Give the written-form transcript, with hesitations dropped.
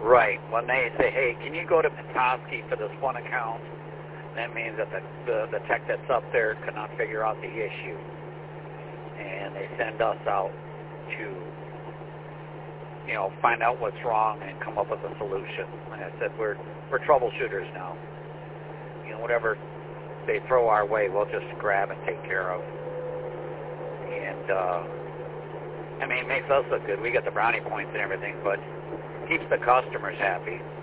Right. When they say, hey, can you go to Petoskey for this one account, that means that the tech that's up there cannot figure out the issue. And they send us out to, find out what's wrong and come up with a solution. Like I said, we're troubleshooters now. Whatever they throw our way, we'll just grab and take care of. And, it makes us look good. We get the brownie points and everything, but keeps the customers happy.